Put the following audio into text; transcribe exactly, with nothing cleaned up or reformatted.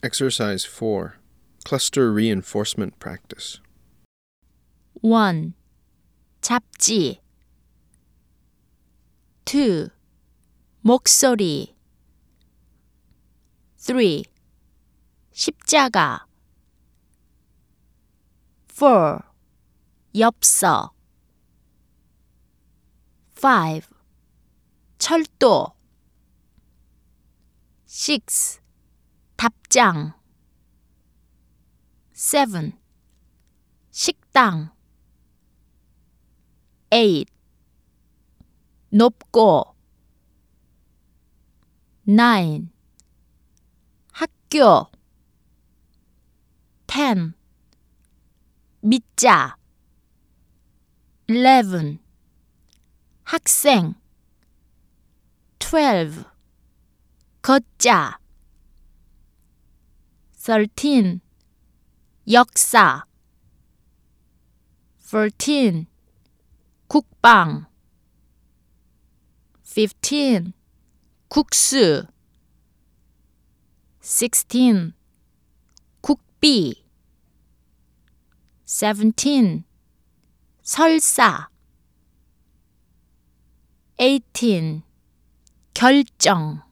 Exercise four. Cluster reinforcement practice. one. 잡지 two. 목소리 three. 십자가 four. 엽서 five. 철도 six. 답장 seven. 식당 eight. 높고 nine. 학교 ten. 믿자 eleven. 학생 twelve. 걷자 thirteen. 역사 fourteen. 국방 fifteen. 국수 sixteen. 국비 seventeen. 설사 eighteen. 결정